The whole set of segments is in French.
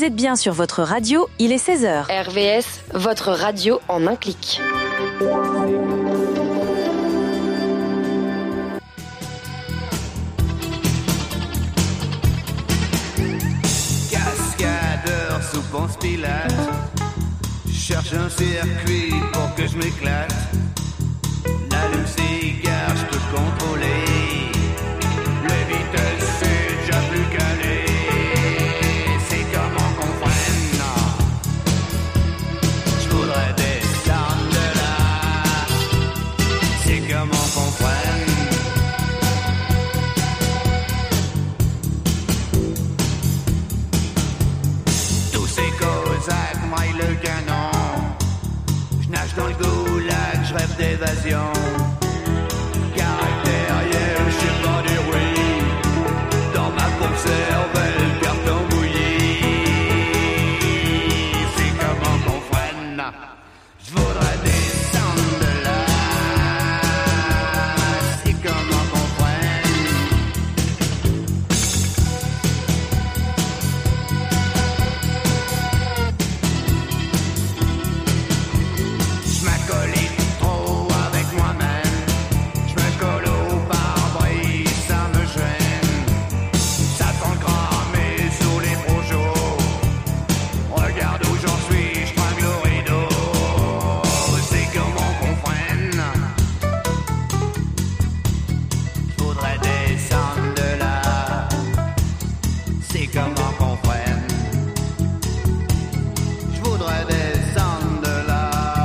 Vous êtes bien sur votre radio, il est 16h. RVS, votre radio en un clic. Cascadeur sous Ponce Pilate, cherche un circuit pour que je m'éclate. L'allume cigare, je peux contrôler. Les vitesses, c'est déjà plus calé. C'est comment qu'on freine. Je voudrais descendre de là. C'est comment qu'on freine. Tous ces Cosaques maillent le canon. Je nage dans le goulag, je rêve d'évasion. Caractériel, je sais pas dire oui. Dans ma conserve, le carton mouillé. C'est comment qu'on freine. Je voudrais descendre de là. C'est comment qu'on freine. Je m'accolite trop avec moi-même. Je me colle au pare-brise, ça me gêne. Ça sent cramé sous les projos. Regarde où j'en suis, je tringle au rideau. C'est comment qu'on freine. Je voudrais descendre de là. C'est comment qu'on freine. Je voudrais descendre de là.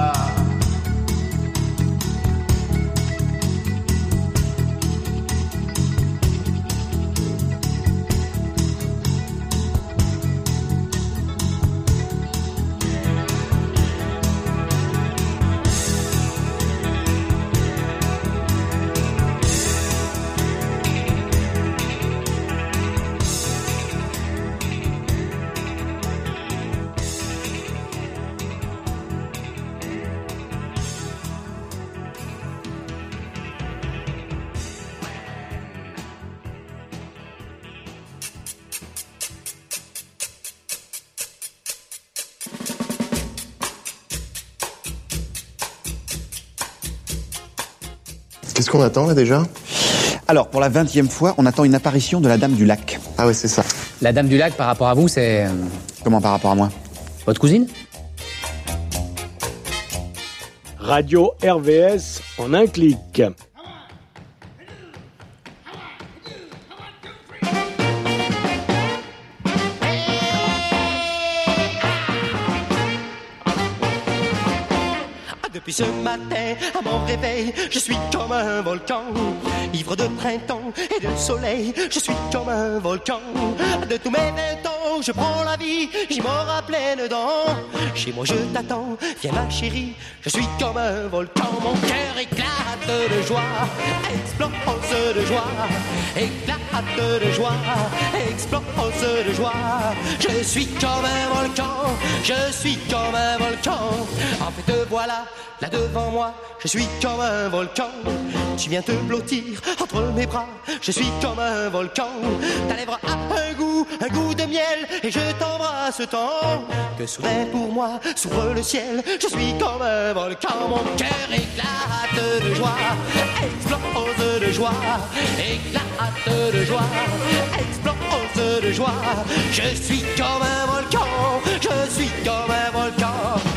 Qu'est-ce qu'on attend là déjà? Alors, pour la 20e fois, on attend une apparition de la Dame du Lac. Ah ouais, c'est ça. La Dame du Lac, par rapport à vous, c'est... Comment par rapport à moi? votre cousine? Radio RVS en un clic. Depuis ce matin, à mon réveil, je suis comme un volcan. Ivre de printemps et de soleil, je suis comme un volcan. De tous mes 20 ans, je prends la vie, j'y mords à pleines dents. Chez moi je t'attends, viens ma chérie, je suis comme un volcan. Mon cœur éclate de joie, explose de joie, éclate de joie, explose de joie. Je suis comme un volcan, je suis comme un volcan. En fait te voilà, là devant moi, je suis comme un volcan. Tu viens te blottir entre mes bras, je suis comme un volcan. Ta lèvre a un goût de miel, et je t'embrasse tant que soudain pour moi s'ouvre le ciel. Je suis comme un volcan, mon cœur éclate de joie, explose de joie, éclate de joie, explose de joie. Je suis comme un volcan, je suis comme un volcan.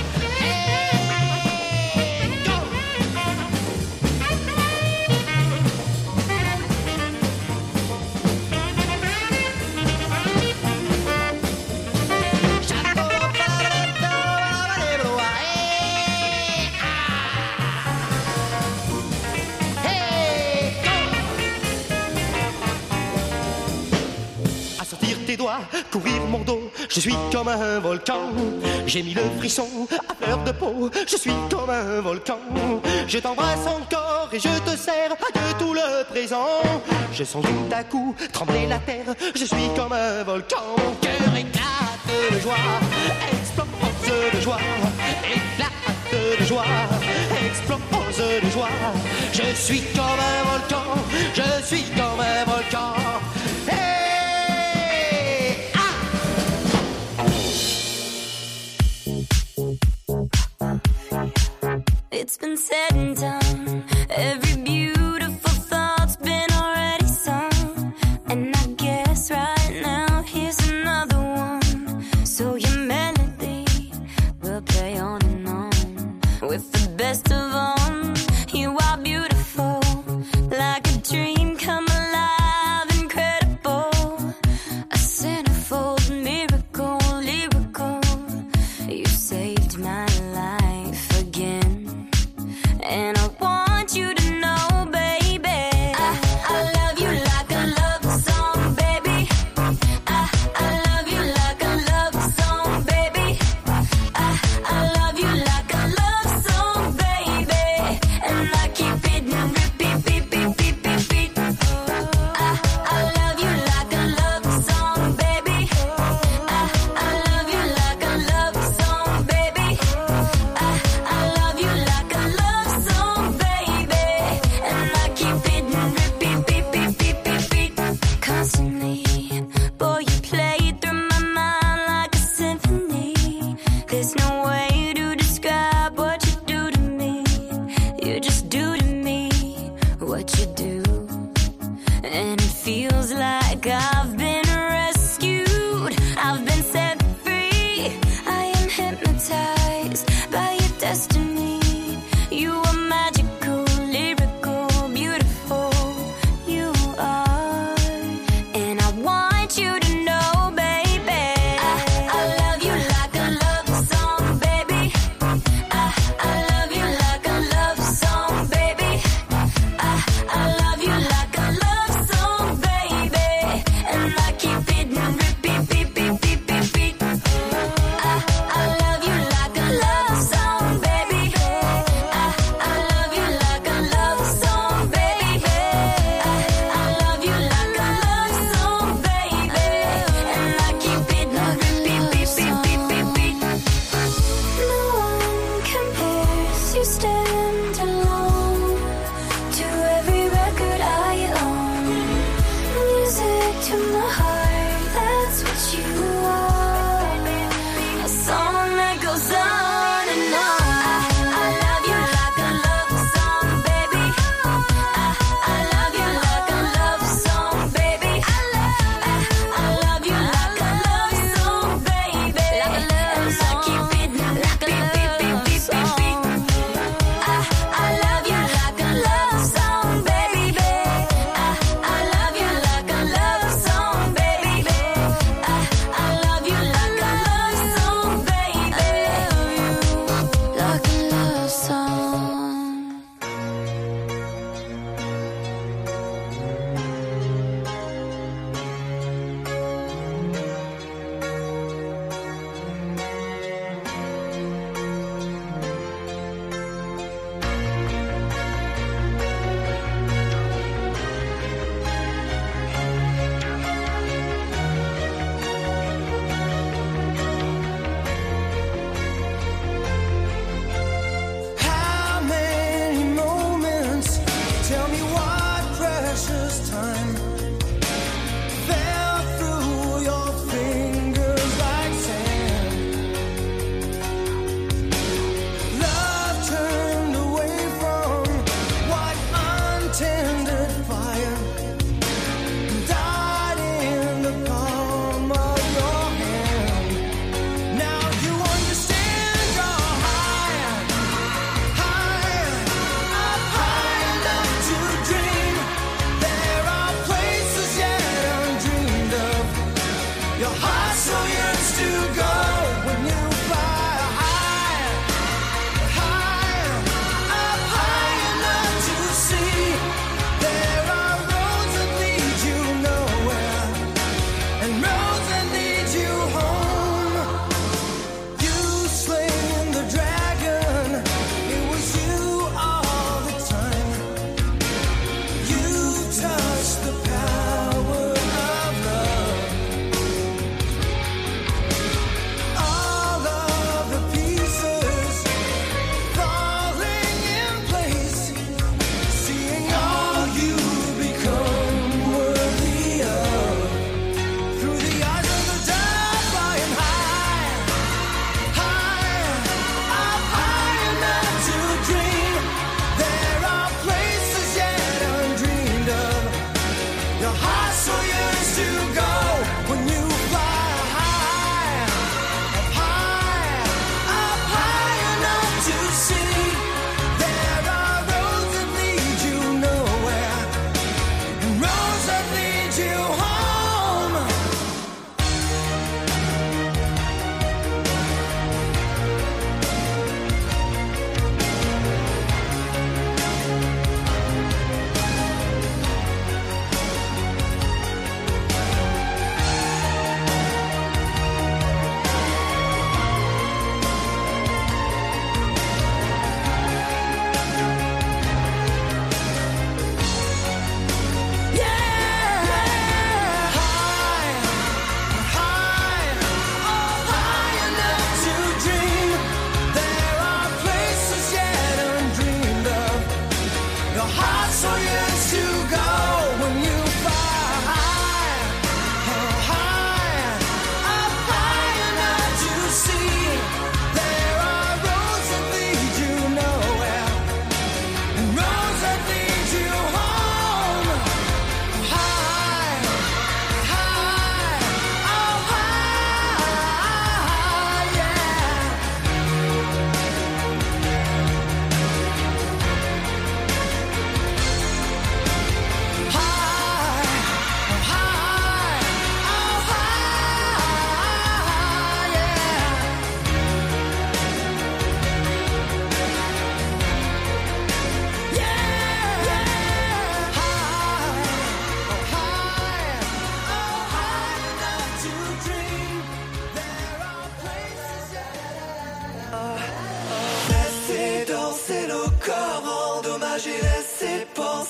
Courir mon dos, je suis comme un volcan. J'ai mis le frisson à fleur de peau, je suis comme un volcan. Je t'embrasse encore et je te serre de tout le présent. Je sens tout à coup trembler la terre, je suis comme un volcan. Mon cœur éclate de joie, explose de joie, éclate de joie, explose de joie. Je suis comme un volcan, je suis comme un volcan. Hey! been said and done. Every beautiful thought's been already sung. And I guess right now here's another one. So your melody will play on and on. With the best of all, you are beautiful. Like a dream come alive, incredible. A centerfold miracle, lyrical. You saved my life again. And I want you to know, baby, I love you like a love song, baby. I love you like a love song, baby. I love you like a love song, baby. And I keep it and repeat, beat, beat, beat, beat, beat. I love you like a love song, baby. I love you like a love song, baby. I love you like a love song, baby. And I keep it and repeat, beat, beat, beat, beat, beat. Constantly, boy, you play through my mind like a symphony. There's no way to describe what you do to me. You just do to me what you do. And it feels like I've been rescued. I've been set free. I am hypnotized by your destiny. You are magical, lyrical, beautiful. You are. And I want you to know, baby, I love you like a love song,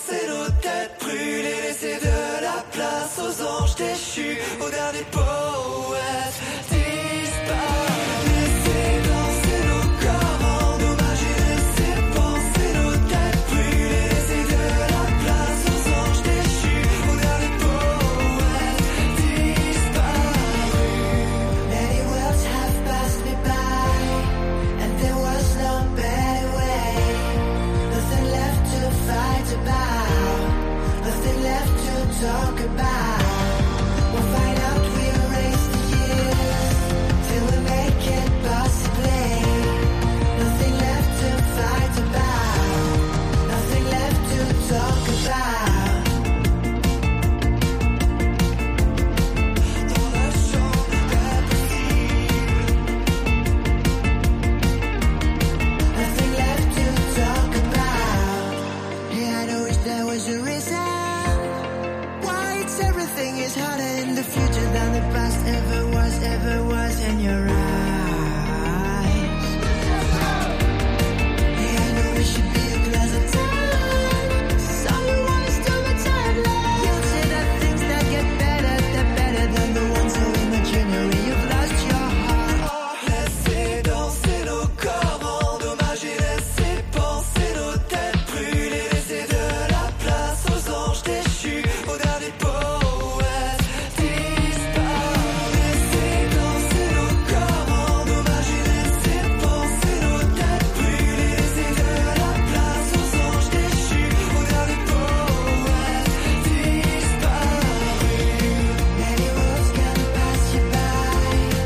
danser nos têtes brûlées, laisser de la place aux anges déchus, aux derniers poètes disparus. Laisser danser nos corps endommagés, laisser penser nos têtes brûlées, laisser de la place aux anges déchus, aux derniers poètes disparus. Many worlds have passed me by, and there was no better way. Nothing left to fight about, nothing left to talk about. We'll find out, we erase the years till we make it possibly. Nothing left to fight about, nothing left to talk about. Dans la chambre d'impossible, nothing left to talk about. Yeah, I know wish there was a reason why it's everything is harder in the future than the past ever was in your eyes. Yeah, I know we should be a glass of time. Someone is still the timeline. You'll say that things that get better, they're better than the ones so imaginary. You've lost your heart. Laissez danser nos corps endommagés, laissez penser nos têtes brûlées, laissez de la place aux anges déchus, aux derniers poètes disparus. Laissez danser nos corps endommagés, laissez penser nos têtes brûlées, laissez de la place aux anges déchus, aux derniers poètes disparus. Many worlds can pass you by,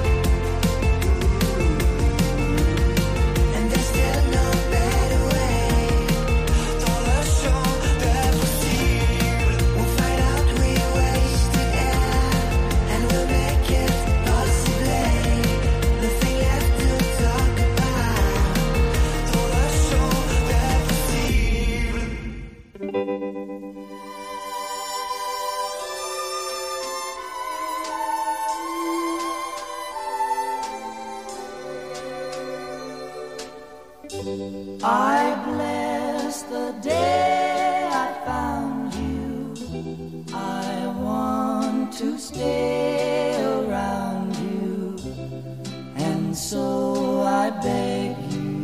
and there's still no better way. Dans le champ des possibles, we'll find out we wasted air, and we'll make it possibly. Nothing left to talk about. Dans le champ des possibles. I bless the day I found you. I want to stay around you, and so I beg you,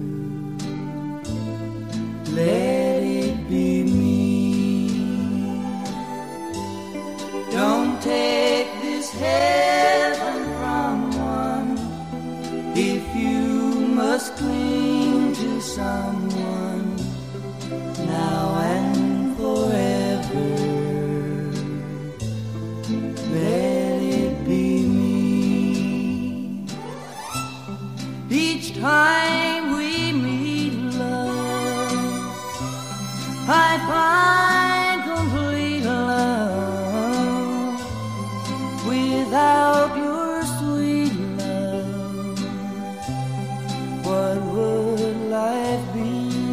let it be me. Don't take this heaven from one if you must cling to someone now and forever. Let it be me. Each time we meet, love, I find complete love without your sweet love. What would life be?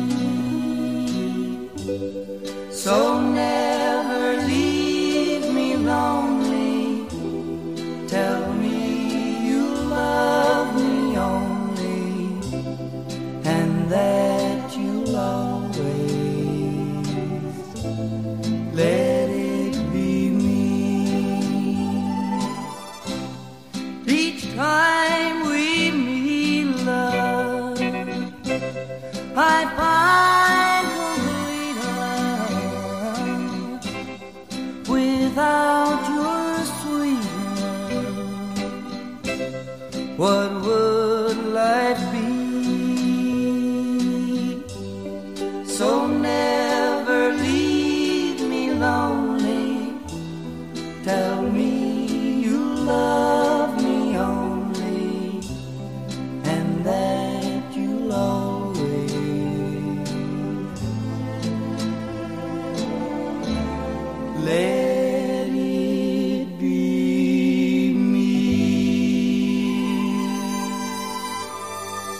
So never leave me lonely. Tell me you love me only, and that you'll always let it be me. Each time we meet, love, I find complete love without your sweet love. What would life be? So never leave me lonely. Tell me you love me only, and that you'll always let it be me.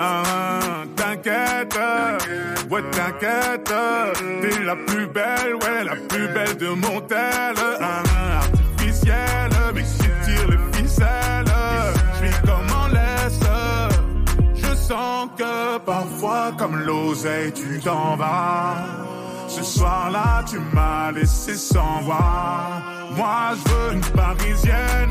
T'inquiète, ouais t'inquiète, t'es la plus belle, ouais la plus belle de mon tel. Artificielle, mais si tire les ficelles, j'suis comme en laisse. Je sens que parfois comme l'oseille tu t'en vas. Ce soir-là tu m'as laissé sans voix. Moi je veux une parisienne,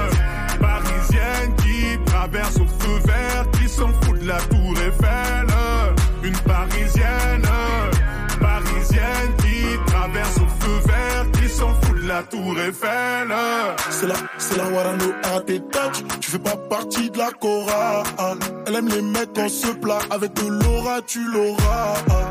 parisienne qui traverse au feu vert, qui s'en fout de la tour Eiffel. Une parisienne, parisienne qui traverse au feu vert, qui s'en fout de la tour Eiffel. C'est la Warano à tes touch. Tu fais pas partie de la chorale. Elle aime les mecs quand se plat. Avec de l'aura tu l'auras.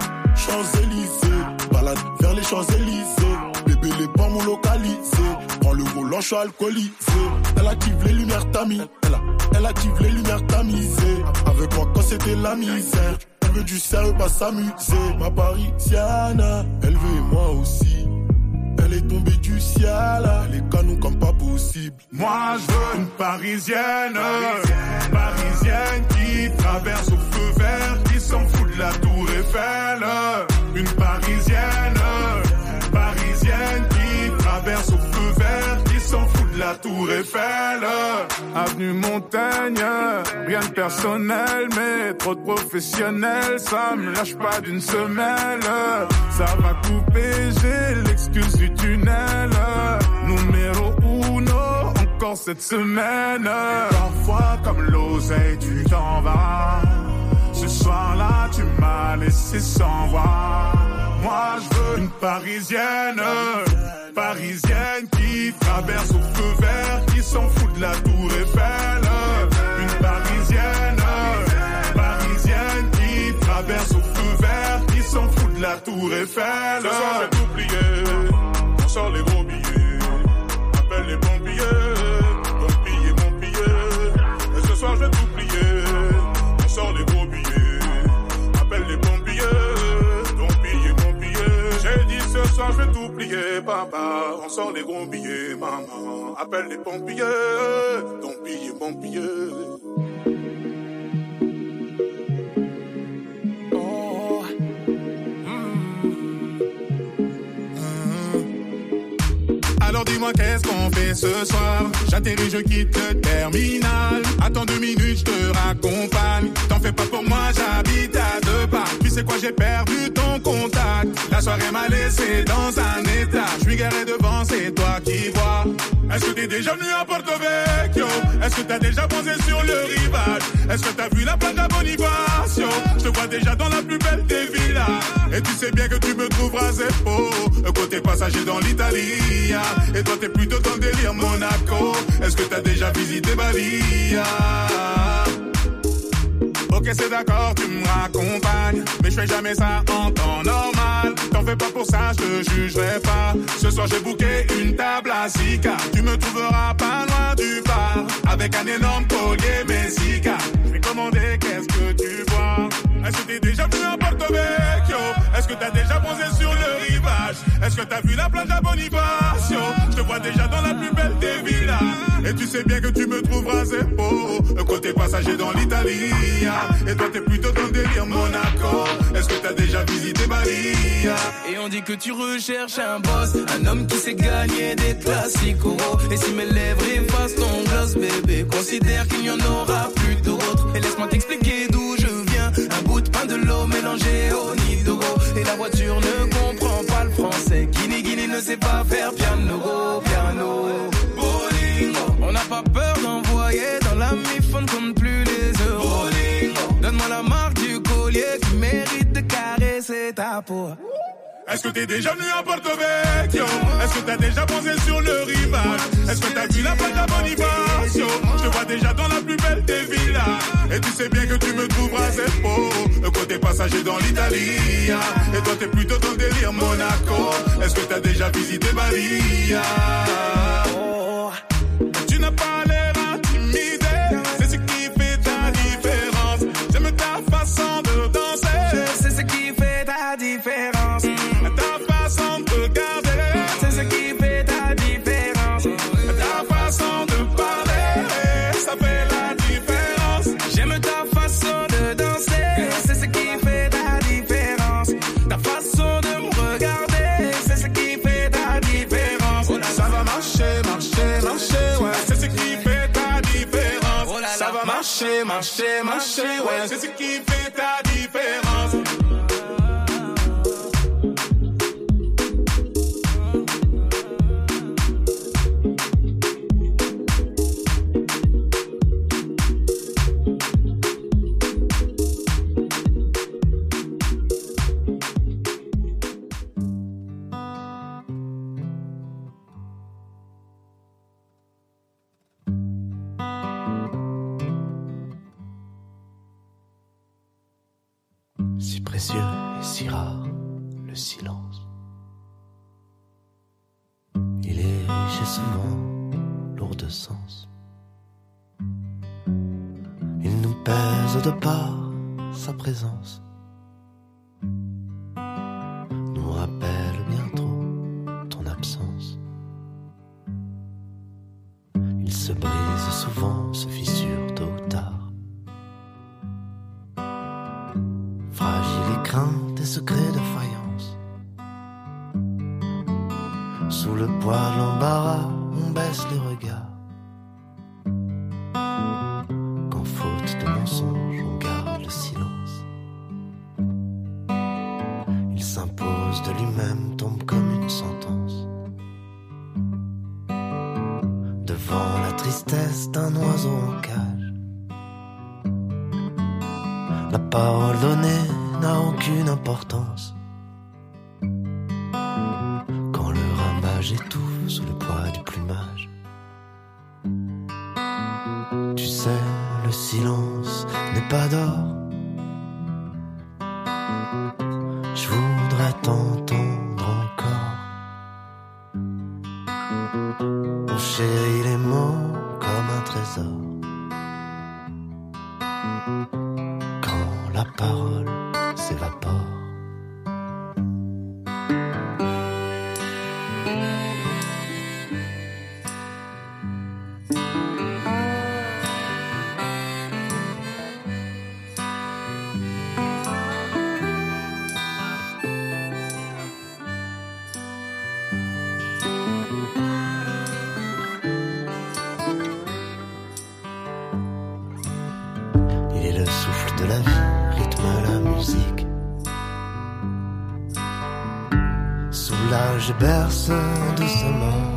Champs-Élysées, balade vers les Champs-Élysées. Bébé les bancs m'ont localisé. Prends le volant, je suis alcoolisé. Elle active les lumières tamies. Elle active les lumières tamisées. Avec moi quand c'était la misère. Elle veut du sérieux, pas s'amuser. Ma parisienne, elle veut et moi aussi. Elle est tombée du ciel, les canons comme pas possible. Moi je veux une parisienne, parisienne qui traverse au feu vert, qui s'en fout de la tour Eiffel. Une parisienne, parisienne qui traverse au feu vert, qui s'en fout de la tour Eiffel. Avenue Montaigne, rien de personnel, mais trop de professionnels, ça me lâche pas d'une semelle. Ça va couper, j'ai l'excuse du tunnel. Numéro uno, encore cette semaine. Parfois comme l'oseille tu t'en vas. Ce soir-là tu m'as laissé sans voix. Moi je veux une parisienne, parisienne qui traverse au feu vert, qui s'en fout de la tour Eiffel. Une parisienne, parisienne qui traverse au feu vert, qui s'en fout de la tour Eiffel. Ce soir j'ai tout plié, on sort les gros billets, appelle les pompiers, ton billet, mon billet. Et ce soir j'ai tout plié, on sort les gros billets, appelle les pompiers, ton billet, mon billet. J'ai dit ce soir je vais tout plier, papa, on sort les gros billets, maman, appelle les pompiers, ton billet, mon billet. Alors dis-moi qu'est-ce qu'on fait ce soir. J'atterris, je quitte le terminal. Attends 2 minutes, je te raccompagne. T'en fais pas pour moi, j'habite à 2 pas. Tu sais quoi, j'ai perdu ton contact. La soirée m'a laissé dans un état. Je suis garé devant, c'est toi qui vois. Est-ce que t'es déjà venu à Porto Vecchio? Est-ce que t'as déjà posé sur le rivage? Est-ce que t'as vu la plage à Bonifacio? Je te vois déjà dans la plus belle des villas. Et tu sais bien que tu me trouveras zéro côté passager dans l'Italie. Et toi t'es plutôt dans le délire Monaco. Est-ce que t'as déjà visité Bali? Ok c'est d'accord, tu me raccompagnes, mais je fais jamais ça en temps normal. T'en fais pas pour ça, je te jugerai pas. Ce soir j'ai booké une table à Sika. Tu me trouveras pas loin du bar, avec un énorme collier Messica. Je vais commander, qu'est-ce que tu vois? Est-ce que t'es déjà venu à Porto Vecchio? Est-ce que t'as déjà posé sur le rivage? Est-ce que t'as vu la plage à Bonifacio? Je te vois déjà dans la plus belle des villas. Et tu sais bien que tu me trouveras zéro côté passager dans l'Italie. Et toi t'es plutôt dans le délire Monaco. Est-ce que t'as déjà visité Bali? Et on dit que tu recherches un boss, un homme qui sait gagner des classiques. Et si mes lèvres effacent ton gloss, bébé, considère qu'il n'y en aura plus d'autres. Et laisse-moi t'expliquer d'où je viens. Un bout de pain, de l'eau mélangé au nido. Et la voiture ne comprend pas le français. Guinée ne sait pas faire piano, piano. Bolingo, on n'a pas peur d'envoyer dans la mi-fond, compte plus les euros. Bolingo, donne-moi la marque du collier qui mérite de caresser ta peau. Est-ce que t'es déjà venu à Porto Vecchio? Est-ce que t'as déjà posé sur le rivage? Est-ce que t'as vu la plage à Bonifacio? Je te vois déjà dans la plus belle des villas. Et tu sais bien que tu me trouveras zéro côté passager dans l'Italie. Et toi t'es plutôt dans le délire Monaco. Est-ce que t'as déjà visité Bali? Tu n'as pas l'air intimidé, c'est ce qui fait ta différence. J'aime ta façon de danser, c'est ce qui fait ta différence. Ta façon de regarder, c'est ce qui fait ta différence. Ta façon de parler, ça fait la différence. J'aime ta façon de danser. marcher, marcher, marcher, ouais. C'est ce qui fait ta différence. Si précieux et si rare, le silence. Il est riche et souvent lourd de sens. Il nous pèse de par sa présence. Nous rappelle bien trop ton absence. Il se brise souvent, se fissure tôt ou tard. Fragile et crainte et secret de faïence. Sous le poids de l'embarras, on baisse les regards. Quand faute de mensonge, on garde le silence. Il s'impose de lui-même, tombe comme une sentence. Devant la tristesse d'un oiseau en cage. La parole donnée n'a aucune importance. Quand le ramage étouffe sous le poids du plumage. Tu sais, le silence n'est pas d'or. Je voudrais t'entendre encore. On chérit les mots comme un trésor. La parole s'évapore. Il est le souffle de la vie. La musique soulage et berce doucement.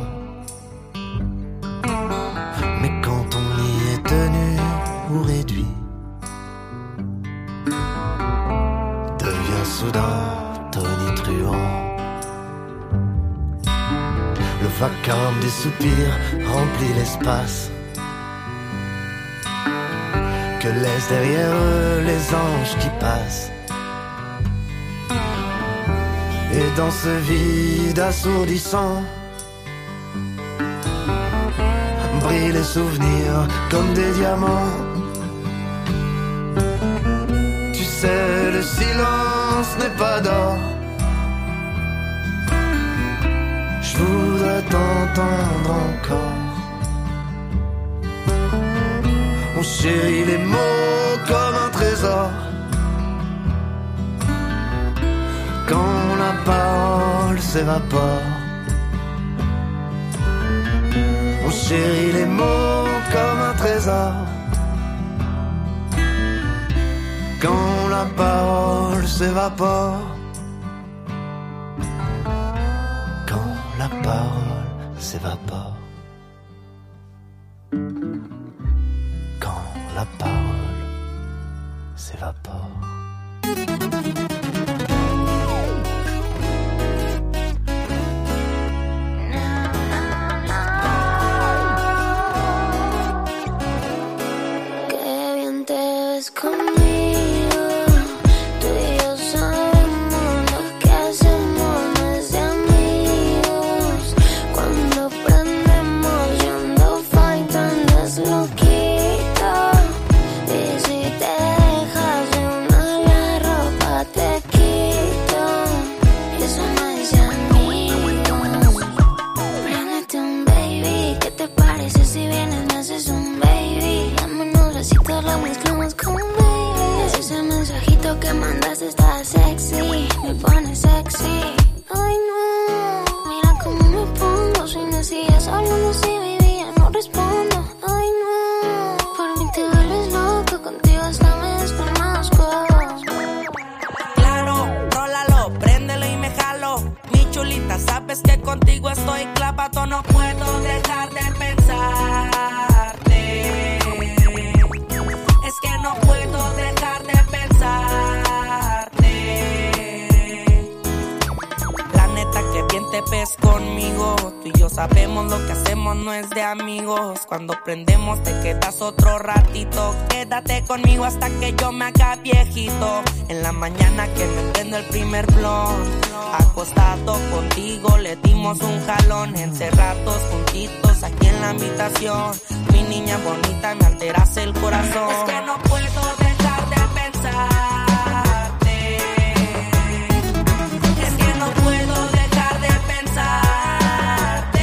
Mais quand on y est tenu ou réduit, devient soudain tonitruant. Le vacarme des soupirs remplit l'espace que laissent derrière eux les anges qui passent. Et dans ce vide assourdissant brillent les souvenirs comme des diamants. Tu sais, le silence n'est pas d'or. Je voudrais t'entendre encore. On chérit les mots comme un trésor. Quand la parole s'évapore. On chérit les mots comme un trésor. Quand la parole s'évapore. Quand la parole s'évapore. Quand la parole s'évapore. Que mandas está sexy, me pone sexy. Ay no, mira cómo me pongo. Si no sigues hablando, si vivía, no respondo. Ay no, por mí te vuelves loco. quieres conmigo. Tú y yo sabemos lo que hacemos no es de amigos. Cuando prendemos te quedas otro ratito. Quédate conmigo hasta que yo me haga viejito. En la mañana que me prendo el primer blunt, acostado contigo le dimos un jalón. Encerrados juntitos aquí en la habitación. Mi niña bonita, me alteras el corazón. Es que no puedo dejar de pensarte. Es que no puedo dejar de pensarte.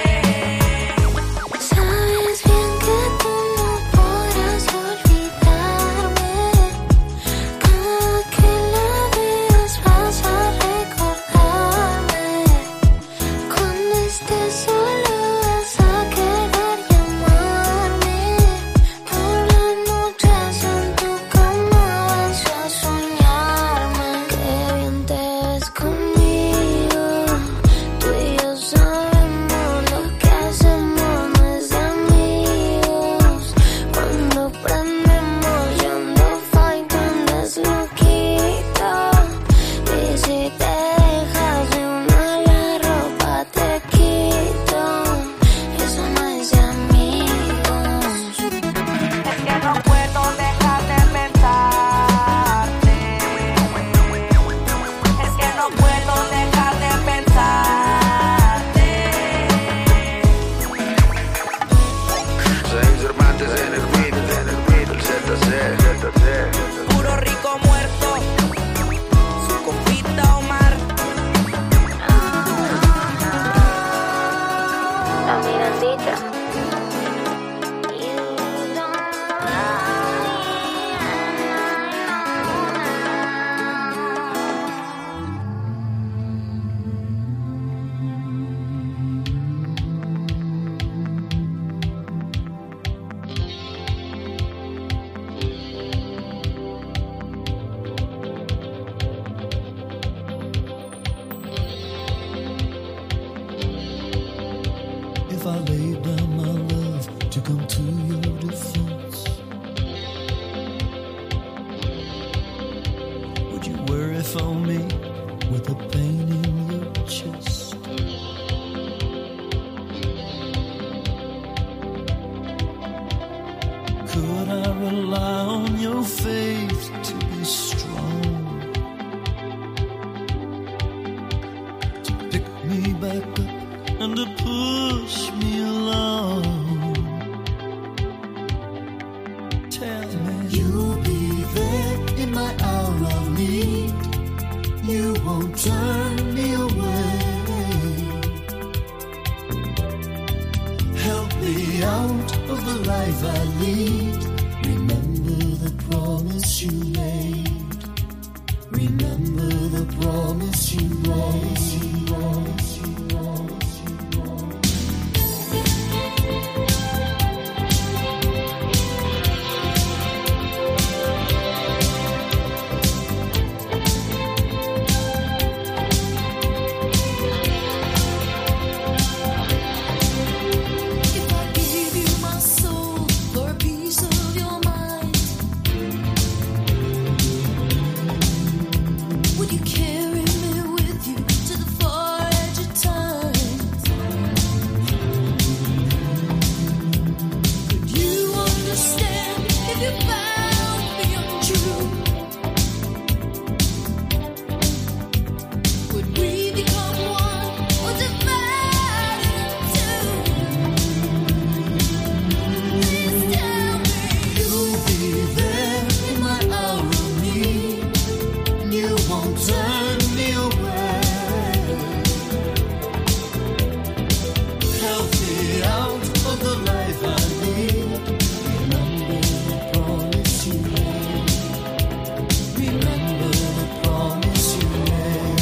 Sabes bien que tú no podrás olvidarme. Cada que la veas vas a recordarme. Cuando estés solo vas a querer llamarme. Por las noches en tu cama vas a soñarme. Qué bien te ves conmigo. Tú y yo sabemos lo que hacemos no es de amigos. Cuando prendemos yo ando fine, tú andas loquito. Y si te dejas de una la ropa te quito. Eso no es de amigos. Es que no puedo dejar de pensarte. Es que no puedo dejar de pensarte. Zijn Cervantes en el beat, el ZZ. Puro rico muerto. Su compita Omar. La Mirandita. If I laid down my love to come to your defense, would you worry for me with the pain in your chest? Could I rely on your faith to be strong, to pick me back up and to push me along? Tell me you'll be there in my hour of need. You won't turn me away. Help me out of the life I lead. Remember the promise you made. Remember the promise you made. If I gave you my soul for a piece of your mind, would you carry me with you to the far edge of time? Could you understand if you found me untrue? Would we become one or divide into two? Please tell me. You'll be there in my hour of need. You won't turn me away. Help me out of the life I lead. Remember the promise you made. Remember the promise you made.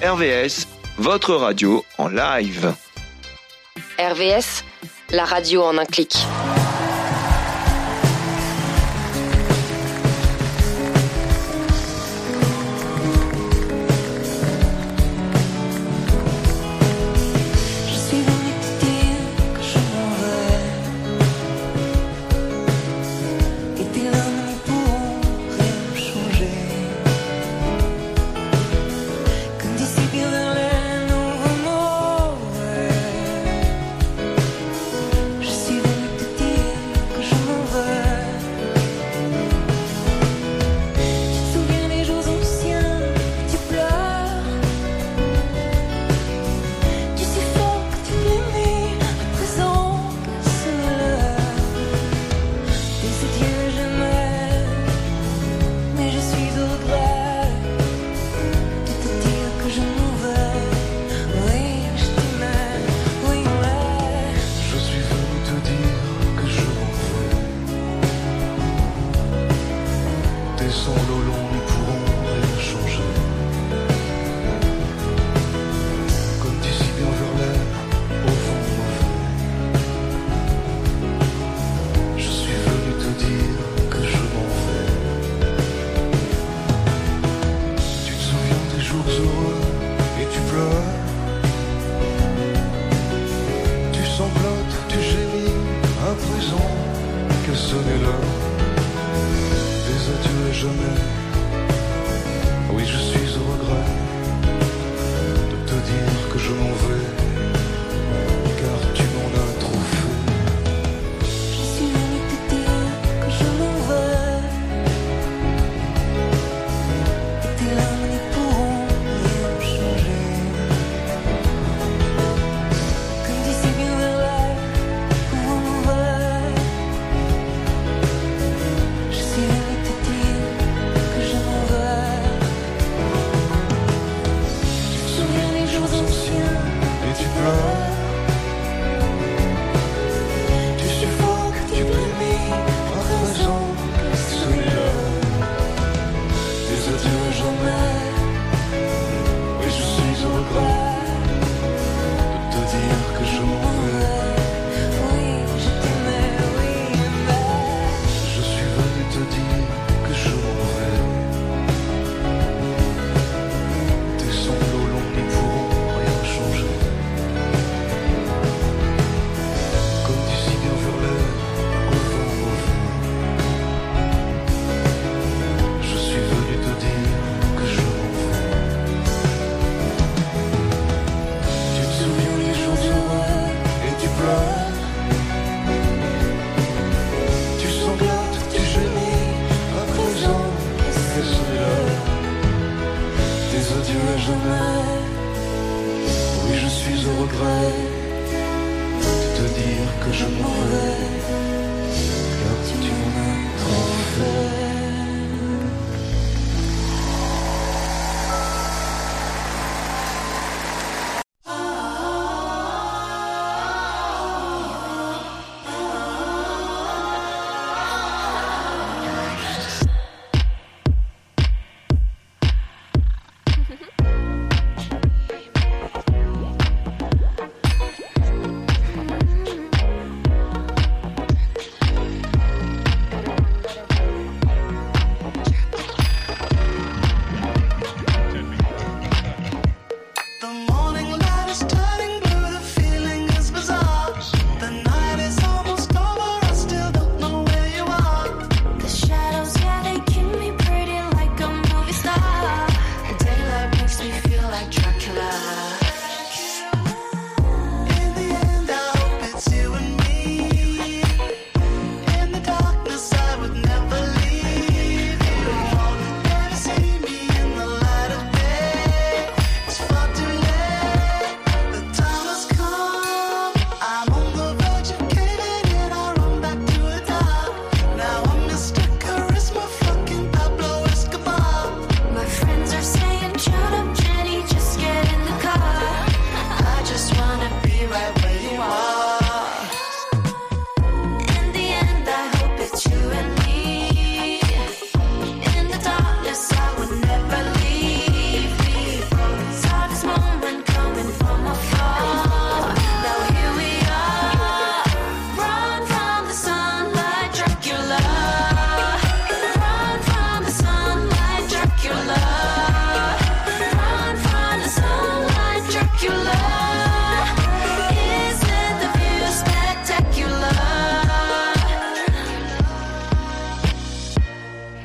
RVS, votre radio en live. RVS, la radio en un clic.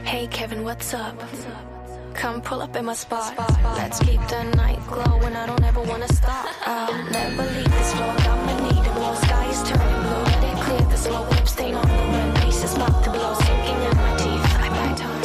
Hey Kevin, what's up? Come pull up in my spot. Let's keep the night glowing. I don't ever wanna stop. I'll never leave this floor. I'ma need a blow. Sky is turning blue. Let it clear the slow whip stain on the rim. Pieces about to blow, sinking in my teeth. I bite tongue.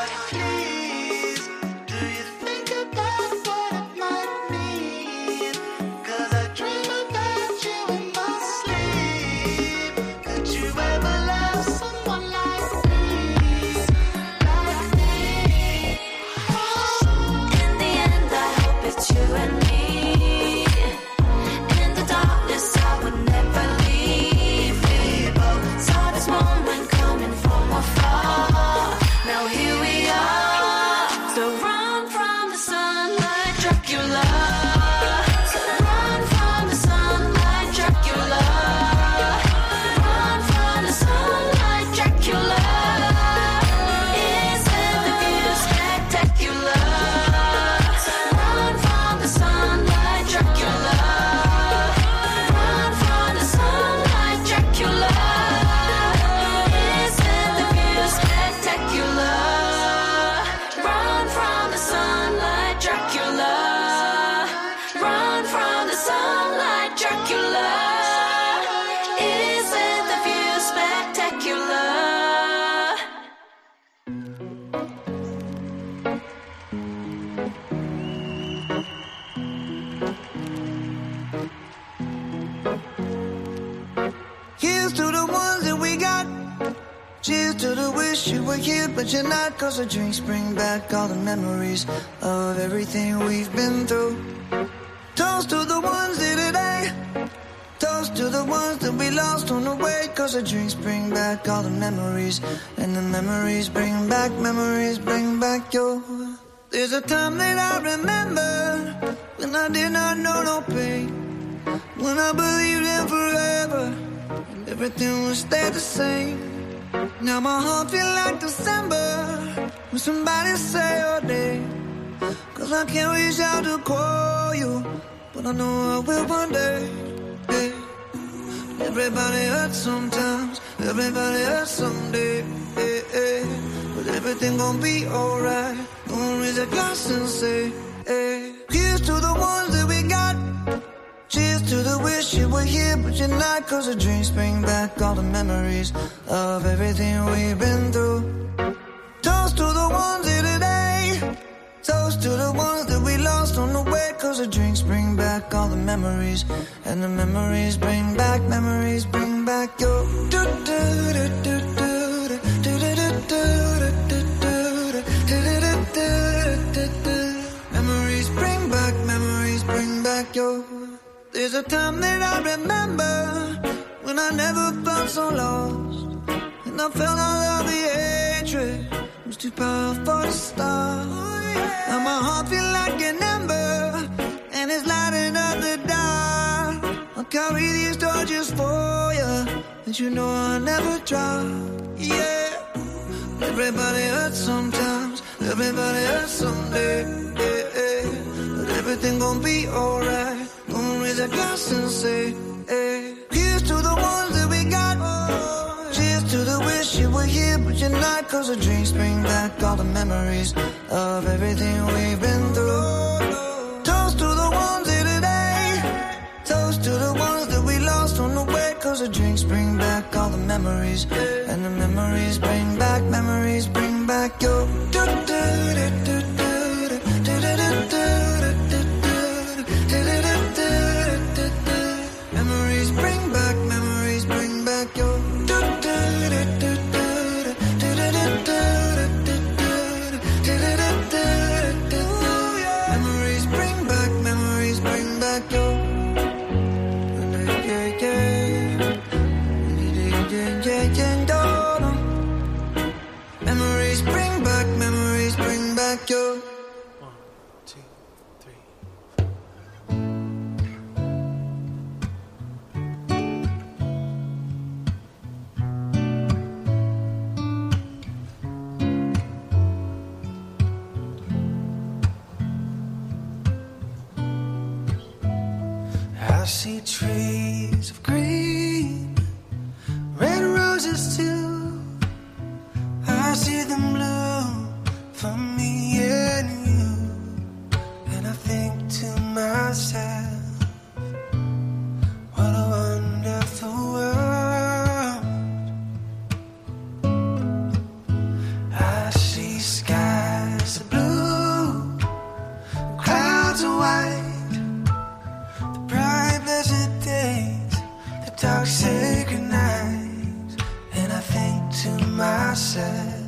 But you're not, 'cause the drinks bring back all the memories of everything we've been through. Toast to the ones here today. Toast to the ones that we lost on the way, 'cause the drinks bring back all the memories. And the memories bring back your. There's a time that I remember when I did not know no pain, when I believed in forever and everything would stay the same. Now my heart feel like December when somebody say your name, 'cause I can't reach out to call you, but I know I will one day. Yeah. Everybody hurts sometimes, everybody hurts someday. Yeah, yeah. But everything gon' be alright. Gonna raise a glass and say, hey. Here's to the ones that we got. Cheers to the wish you were here, but you're not, 'cause the drinks bring back all the memories of everything we've been through. Toast to the ones here today. Toast to the ones that we lost on the way, 'cause the drinks bring back all the memories. And the memories bring back your. Memories bring back your. There's a time that I remember when I never felt so lost, and I felt all of the hatred was too powerful to stop. Now my heart feel like an ember, and it's lighting up the dark. I'll carry these torches for you, and you know I'll never drop. Yeah, everybody hurts sometimes, everybody hurts someday. Yeah, yeah. But everything gon' be alright. Gonna raise a glass and say, hey. Here's to the ones that we got. Cheers to the wish you were here, but you're not, 'cause the drinks bring back all the memories of everything we've been through. Toast to the ones here today. Toast to the ones that we lost on the way, 'cause the drinks bring back all the memories. And the memories bring back your. Memories bring back your. Memories bring back your. Memories bring back your. I see trees of green, red roses too. I see them blue for me and you. And I think to myself, what a wonderful world. I see skies of blue, clouds of white, the bright blessed days, the dark sacred nights. And I think to myself,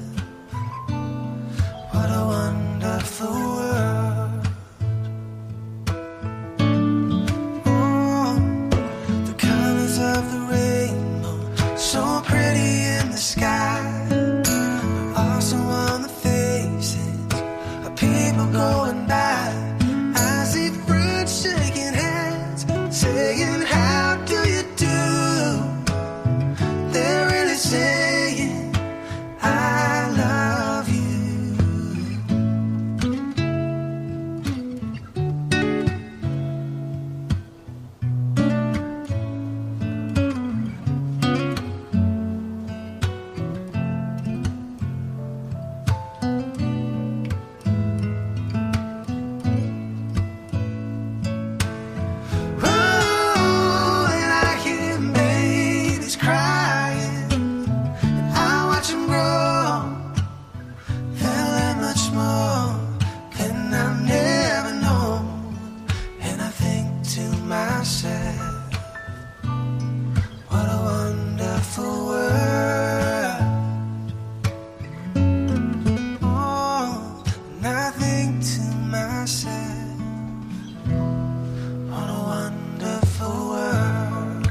what a wonderful world. Oh, the colors of the rainbow, so pretty in the sky, but also on the faces of people going by. I see friends shaking hands, saying, how do you do? They're really saying, I love you. Ooh, and I hear babies crying, and I watch them grow. They'll learn much more than I've never known. And I think to myself, what a wonderful world. Oh, and I think to myself, what a wonderful world.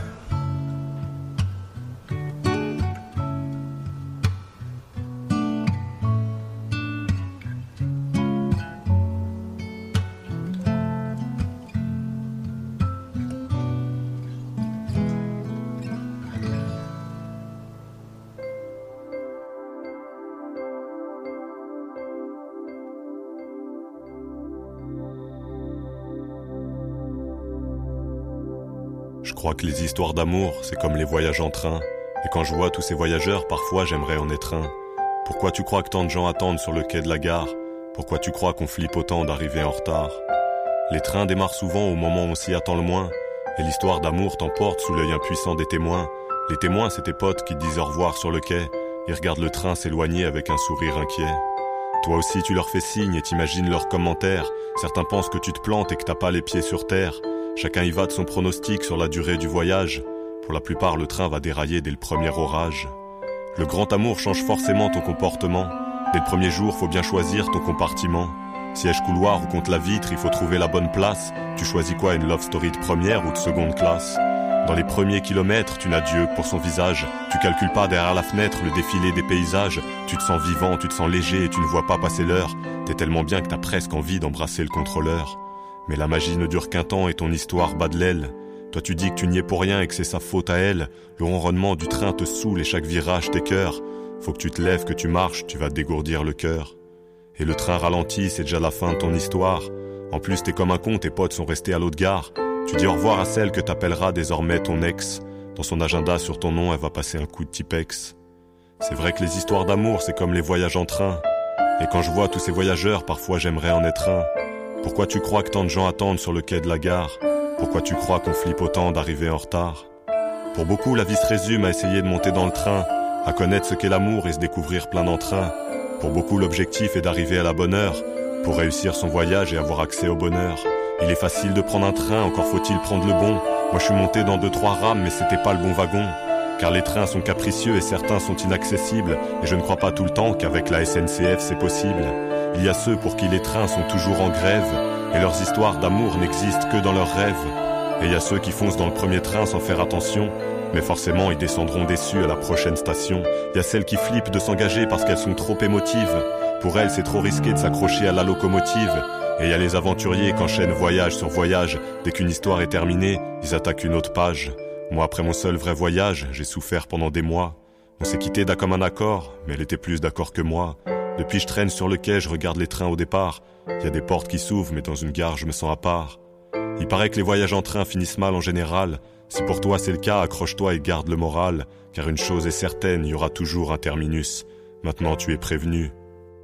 Je crois que les histoires d'amour, c'est comme les voyages en train. Et quand je vois tous ces voyageurs, parfois j'aimerais en être un. Pourquoi tu crois que tant de gens attendent sur le quai de la gare? Pourquoi tu crois qu'on flippe autant d'arriver en retard? Les trains démarrent souvent au moment où on s'y attend le moins. Et l'histoire d'amour t'emporte sous l'œil impuissant des témoins. Les témoins, c'est tes potes qui te disent au revoir sur le quai. Ils regardent le train s'éloigner avec un sourire inquiet. Toi aussi tu leur fais signe et t'imagines leurs commentaires. Certains pensent que tu te plantes et que t'as pas les pieds sur terre. Chacun y va de son pronostic sur la durée du voyage. Pour la plupart, le train va dérailler dès le premier orage. Le grand amour change forcément ton comportement. Dès le premier jour, faut bien choisir ton compartiment. Siège couloir ou contre la vitre, il faut trouver la bonne place. Tu choisis quoi, une love story de première ou de seconde classe? Dans les premiers kilomètres, tu n'as Dieu que pour son visage. Tu calcules pas derrière la fenêtre le défilé des paysages. Tu te sens vivant, tu te sens léger et tu ne vois pas passer l'heure. T'es tellement bien que t'as presque envie d'embrasser le contrôleur. Mais la magie ne dure qu'un temps et ton histoire bat de l'aile. Toi tu dis que tu n'y es pour rien et que c'est sa faute à elle. Le ronronnement du train te saoule et chaque virage t'écœure. Faut que tu te lèves, que tu marches, tu vas te dégourdir le cœur. Et le train ralentit, c'est déjà la fin de ton histoire. En plus t'es comme un con, tes potes sont restés à l'autre gare. Tu dis au revoir à celle que t'appelleras désormais ton ex. Dans son agenda sur ton nom, elle va passer un coup de Tipex. C'est vrai que les histoires d'amour, c'est comme les voyages en train. Et quand je vois tous ces voyageurs, parfois j'aimerais en être un. Pourquoi tu crois que tant de gens attendent sur le quai de la gare? Pourquoi tu crois qu'on flippe autant d'arriver en retard? Pour beaucoup, la vie se résume à essayer de monter dans le train, à connaître ce qu'est l'amour et se découvrir plein d'entrain. Pour beaucoup, l'objectif est d'arriver à la bonne heure, pour réussir son voyage et avoir accès au bonheur. Il est facile de prendre un train, encore faut-il prendre le bon. Moi je suis monté dans 2-3 rames, mais c'était pas le bon wagon. Car les trains sont capricieux et certains sont inaccessibles. Et je ne crois pas tout le temps qu'avec la SNCF c'est possible. Il y a ceux pour qui les trains sont toujours en grève, et leurs histoires d'amour n'existent que dans leurs rêves. Et il y a ceux qui foncent dans le premier train sans faire attention, mais forcément ils descendront déçus à la prochaine station. Il y a celles qui flippent de s'engager parce qu'elles sont trop émotives. Pour elles c'est trop risqué de s'accrocher à la locomotive. Et il y a les aventuriers qui enchaînent voyage sur voyage. Dès qu'une histoire est terminée, ils attaquent une autre page. Moi après mon seul vrai voyage, j'ai souffert pendant des mois. On s'est quitté d'un commun accord, mais elle était plus d'accord que moi. Depuis je traîne sur le quai, je regarde les trains au départ. Il y a des portes qui s'ouvrent, mais dans une gare je me sens à part. Il paraît que les voyages en train finissent mal en général. Si pour toi c'est le cas, accroche-toi et garde le moral. Car une chose est certaine, il y aura toujours un terminus. Maintenant tu es prévenu.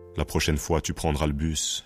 La prochaine fois, tu prendras le bus.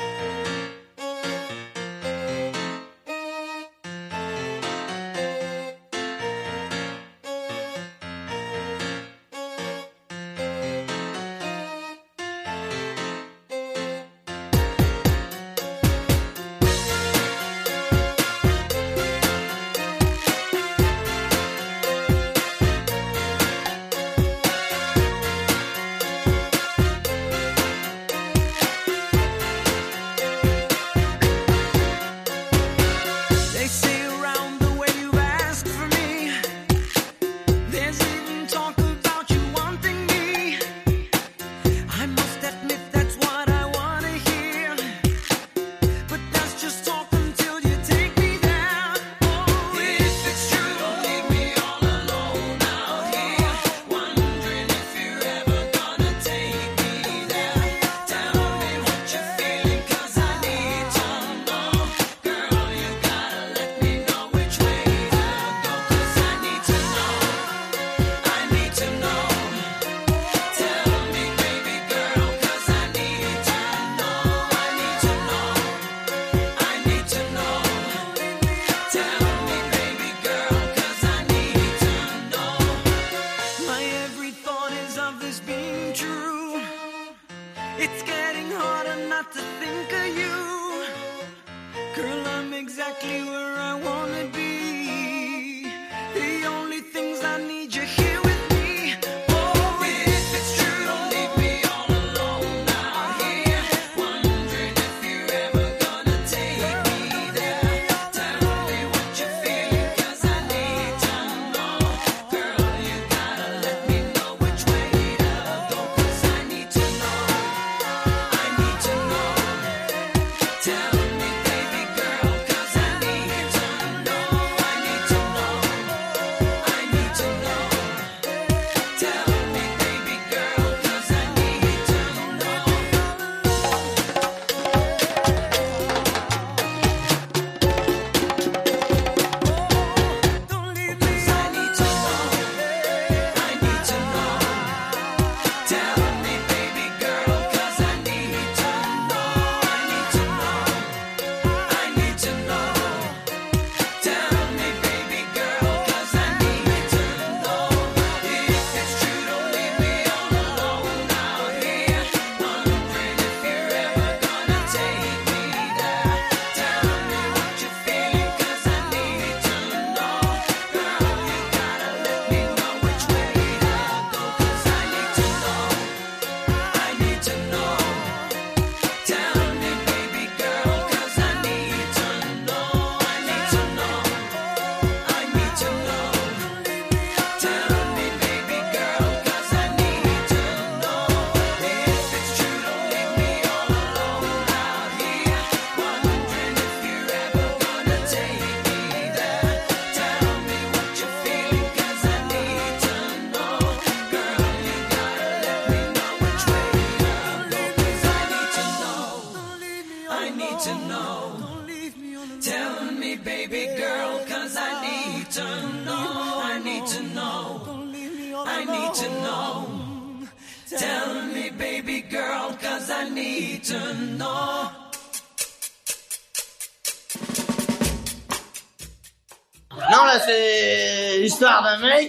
Non, là, c'est l'histoire d'un mec.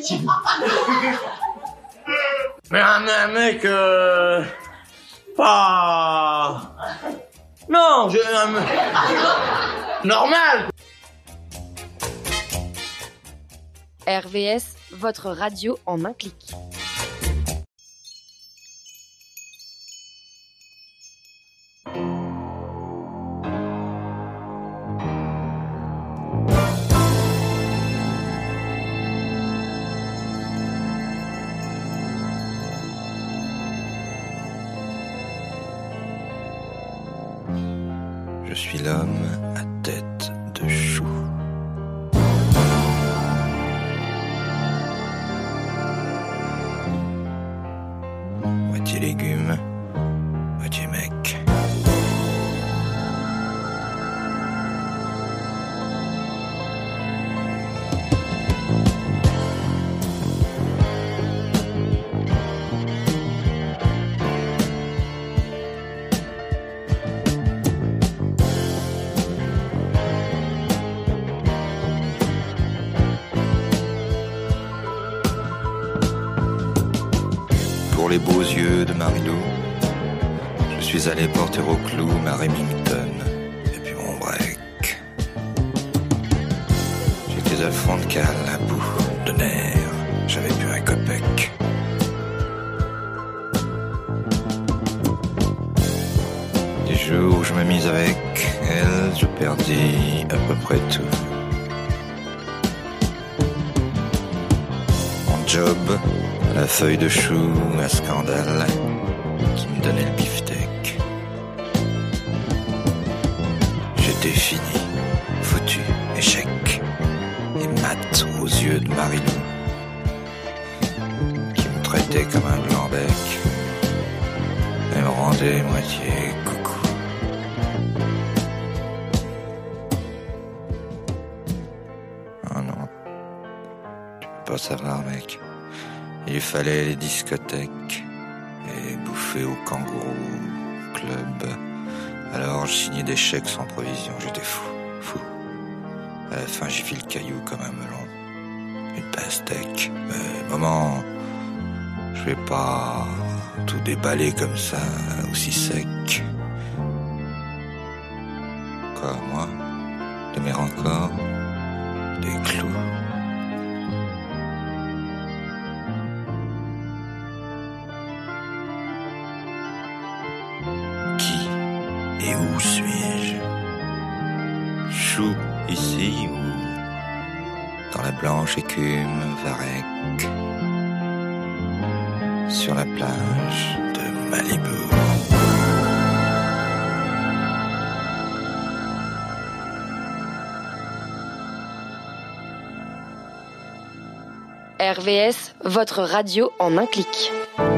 Mais un mec, pas... Non, normal. RVS, votre radio en un clic. Je suis l'homme à tête de chou. Moitié légumes, moitié mec. les beaux yeux de Marilou. Je suis allé porter au clou ma Remington et puis mon break. J'étais à fond de cale, à bout de nerfs, j'avais plus un copec. Des jours où je me mis avec elle, je perdis à peu près tout. Mon job, la feuille de chou à scandale qui me donnait le beefsteak. J'étais fini, foutu, échec et mat aux yeux de Marilou qui me traitait comme un blanc-bec et me rendait moitié coucou. Oh non, tu peux pas savoir, mec. Il fallait les discothèques et bouffer au kangourou club. Alors je signais des chèques sans provision. J'étais fou. À la fin j'ai fait le caillou comme un melon, une pastèque. Mais maman, je vais pas tout déballer comme ça, aussi sec. Quoi, moi? T'aimer encore? Des clous? Et où suis-je? Chou ici ou dans la blanche écume varech sur la plage de Malibu? RVS, votre radio en un clic.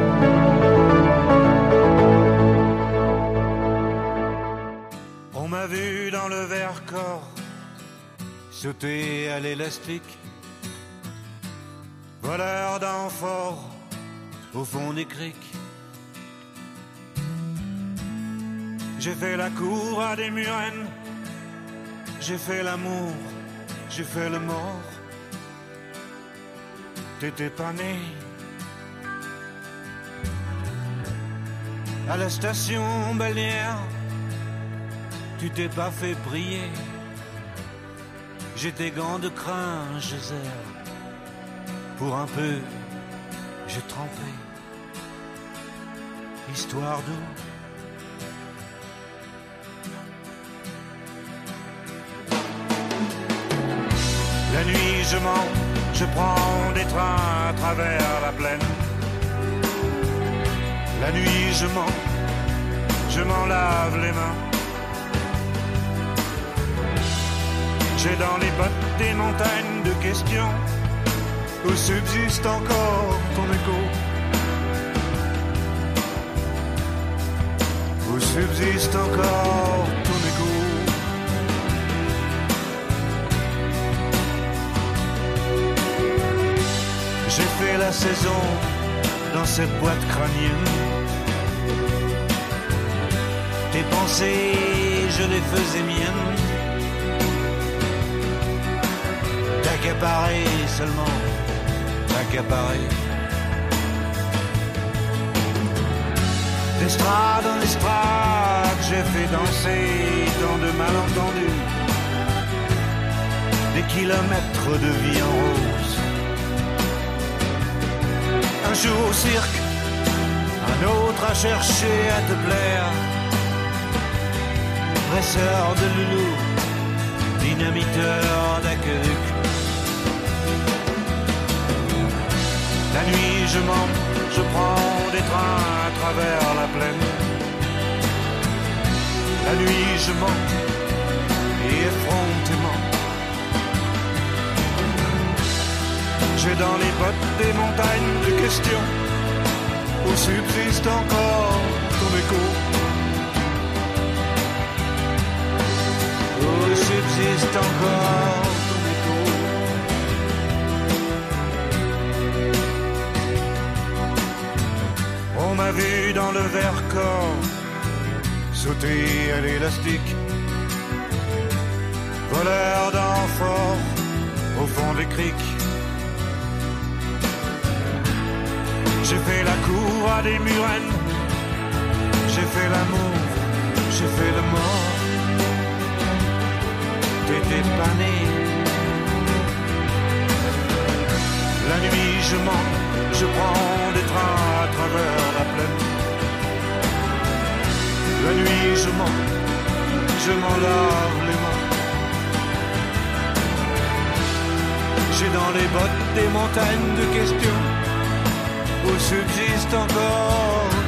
On m'a vu dans le Vercors sauter à l'élastique, voleur d'amphores au fond des criques. J'ai fait la cour à des murennes, j'ai fait l'amour, j'ai fait le mort. T'étais pas né. À la station balnéaire, tu t'es pas fait prier. J'ai tes gants de crin, je serre. Pour un peu, j'ai trempé. Histoire d'eau. La nuit je mens, je prends des trains à travers la plaine. La nuit je mens, je m'en lave les mains. J'ai dans les bottes des montagnes de questions où subsiste encore ton écho. Où subsiste encore ton écho. J'ai fait la saison dans cette boîte crânienne. Tes pensées, je les faisais miennes. T'accaparer seulement, t'accaparer. D'estrade en estrade, j'ai fait danser tant de malentendus. Des kilomètres de vie en rose. Un jour au cirque, un autre à chercher à te plaire. Dresseur de loulou, dynamiteur d'aqueduc. La nuit je mens, je prends des trains à travers la plaine. La nuit je mens, et effrontément. J'ai dans les bottes des montagnes de questions où subsiste encore ton écho. Où subsiste encore ton écho. On m'a vu dans le Vercors sauter à l'élastique, voleur d'amphores au fond des criques. J'ai fait la cour à des murennes. J'ai fait l'amour, j'ai fait le mort. T'étais pas né. La nuit je mens, je prends des trains à travers la plaine. La nuit je mens, je m'en lave les mains. J'ai dans les bottes des montagnes de questions où subsiste encore